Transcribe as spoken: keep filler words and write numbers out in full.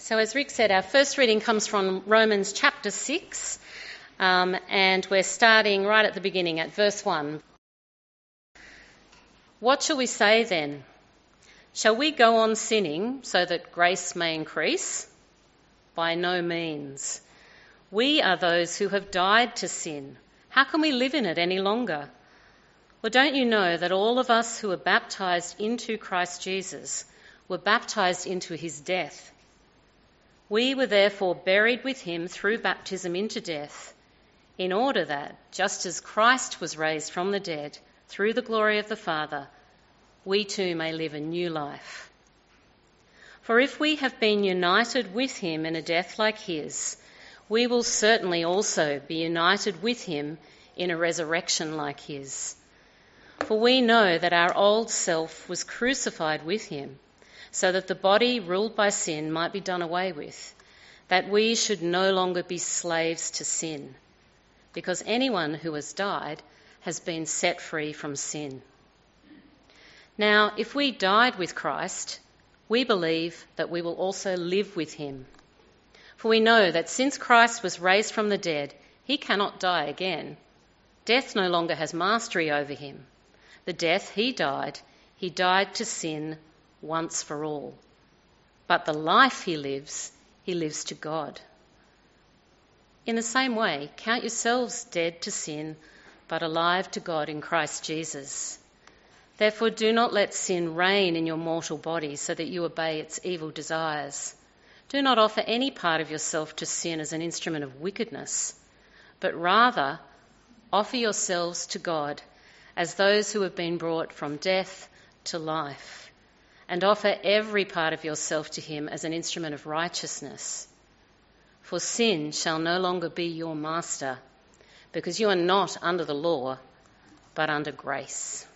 So as Rick said, our first reading comes from Romans chapter six, um, and we're starting right at the beginning at verse one. What shall we say then? Shall we go on sinning so that grace may increase? By no means. We are those who have died to sin. How can we live in it any longer? Well, don't you know that all of us who were baptised into Christ Jesus were baptised into his death? We were therefore buried with him through baptism into death, in order that, just as Christ was raised from the dead through the glory of the Father, we too may live a new life. For if we have been united with him in a death like his, we will certainly also be united with him in a resurrection like his. For we know that our old self was crucified with him, so that the body ruled by sin might be done away with, that we should no longer be slaves to sin, because anyone who has died has been set free from sin. Now, if we died with Christ, we believe that we will also live with him. For we know that since Christ was raised from the dead, he cannot die again. Death no longer has mastery over him. The death he died, he died to sin once for all. But the life he lives, he lives to God. In the same way, count yourselves dead to sin, but alive to God in Christ Jesus. Therefore do not let sin reign in your mortal body so that you obey its evil desires. Do not offer any part of yourself to sin as an instrument of wickedness, but rather offer yourselves to God as those who have been brought from death to life, and offer every part of yourself to him as an instrument of righteousness. For sin shall no longer be your master, because you are not under the law, but under grace.